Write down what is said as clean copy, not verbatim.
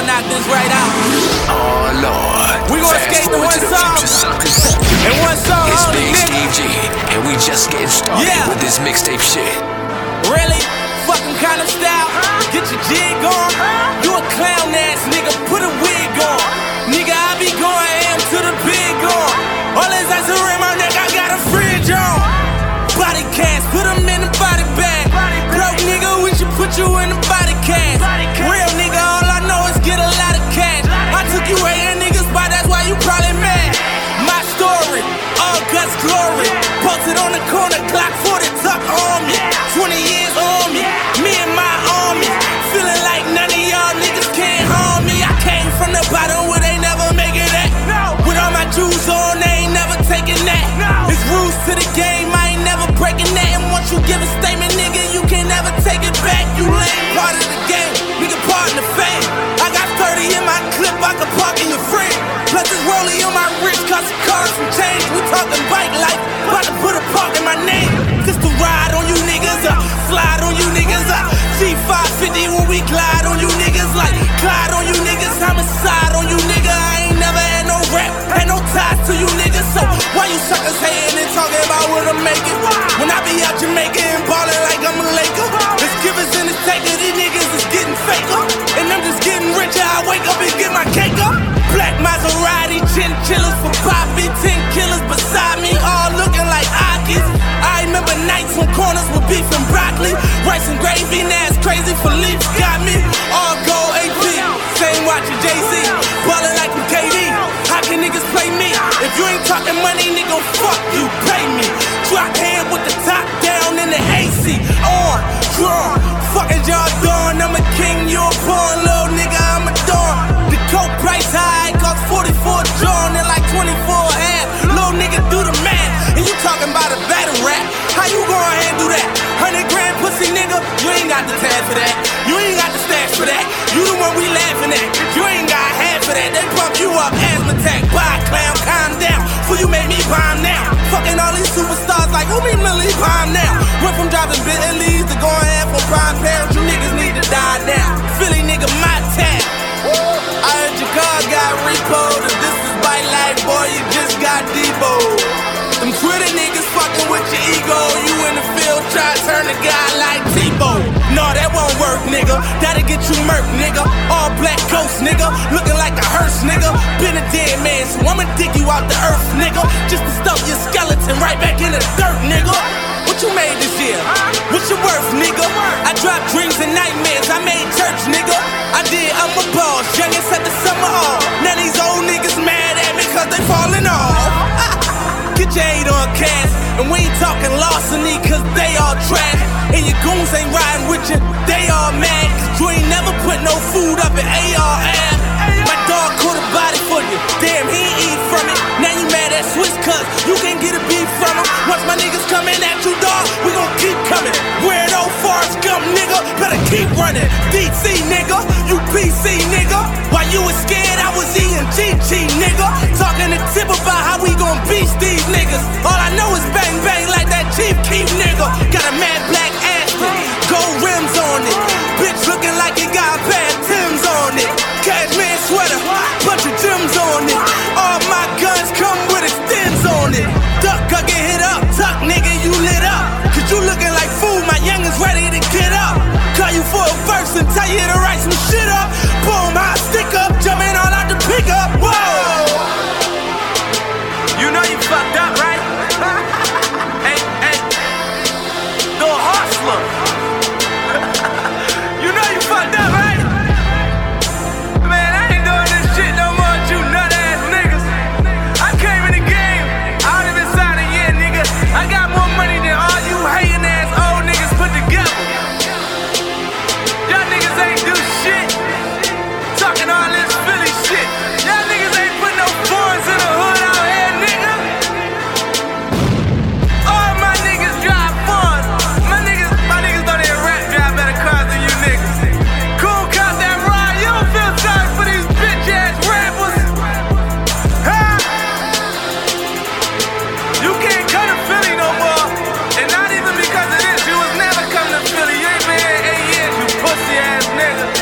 gonna knock this right out. Oh Lord. We gonna skate to one song. And one song it's only, Big nigga. Steve G, and we just getting started with this mixtape shit. Really? Fucking kind of style. Get your jig on. You a clown ass nigga, put a wig on. Nigga, I be going ham to the big on. All this ice around my neck, I got a fridge on. Body cast, put them in the body bag. Broke nigga, we should put you in the body cast. Real nigga, all I know is get a lot of cash. I took you hating niggas, but that's why you probably mad. My story, all guts glory. Posted on the corner, clock 40 tuck on me. 20 years on me, me and my army. Feeling like none of y'all niggas can't harm me. I came from the bottom where they never make it at. With all my jewels on, they ain't never taking that. It's rules to the game, I ain't never breaking that. And once you give a statement, nigga, you can never take it back. You lame part of the game, nigga, part of the fame. I got 30 in my clip, I can park in your frame. Plus it's rolling on my wrist, cost some cars, some change. We talking bike life, about to put a park in my name. Just to ride on you niggas up, slide on you niggas up. G550 when we glide on you niggas like Clyde on you niggas, homicide on you nigga. I ain't never had no rap, had no ties to you niggas. So why you suckers hating and talking about what I'm making? When I be out Jamaica and ballin' like I'm a Laker. It's givers and it's takers, these niggas is getting faker. And I'm just getting richer, I wake up and get my cake up. Black Maserati, chinchillas for Poppy, 10 killers beside me, all looking like Akis. I remember nights on corners with beef and broccoli, rice and gravy, now it's crazy. Philippe got me, all gold AP, same watch as Jay-Z, ballin' like I'm KD. How can niggas play me? If you ain't talking money, nigga, fuck you, pay me. Drop hand with the top down in the AC, on, drawn. Fuck is y'all doing? I'm a king, you a pawn, little nigga, I'm a dawn. The coke price high, cost 44 drawn and like 24 half. Little nigga do the math, and you talking about a battle rap? How you go ahead and do that? 100 grand pussy nigga, you ain't got the tab for that. You ain't got the stash for that. You the one we laughing at. You ain't got half of that. They pump you up, asthma attack. Bye clown, calm down. For you make me bomb now. Fucking all these superstars like who me Millie bomb now. Went from driving Bentleys to going half on prime parents. You niggas need to die now. Philly nigga, my tag. I heard your car got repoed. If this is bite life, boy, you just got deboed. Them Twitter niggas fucking with your ego. You in the field try to turn a guy like Tebow. No, that won't work, nigga. That'll get you murked, nigga. All black ghost, nigga. Looking like a hearse, nigga. Been a dead man, so I'ma dig you out the earth, nigga. Just to stuff your skeleton right back in the dirt, nigga. What you made this year? What's your worth, nigga? I dropped dreams and nightmares, I made church, nigga. I did, I'm a boss, youngest at the summer off. Now these old niggas mad at me cause they falling off. Get your hate on cast, and we ain't talking larceny cause they all trash. And your goons ain't riding with you, they all mad cause you ain't never put no food up in AR. My dog caught a body for you, damn he ain't eat from it. Now you mad at Swiss cuz you can't get a beef from him. Once my niggas coming at you dog, we gon' keep coming. Weirdo Forrest Gump nigga, better keep running. DC nigga, you PC nigga. While you was scared I was eating GG nigga. Talking to Tip about how we gon' beast these niggas. All I know is bang bang like that Chief Keef nigga. Got a mad black Aston, gold rims on it. Bitch looking like it got bad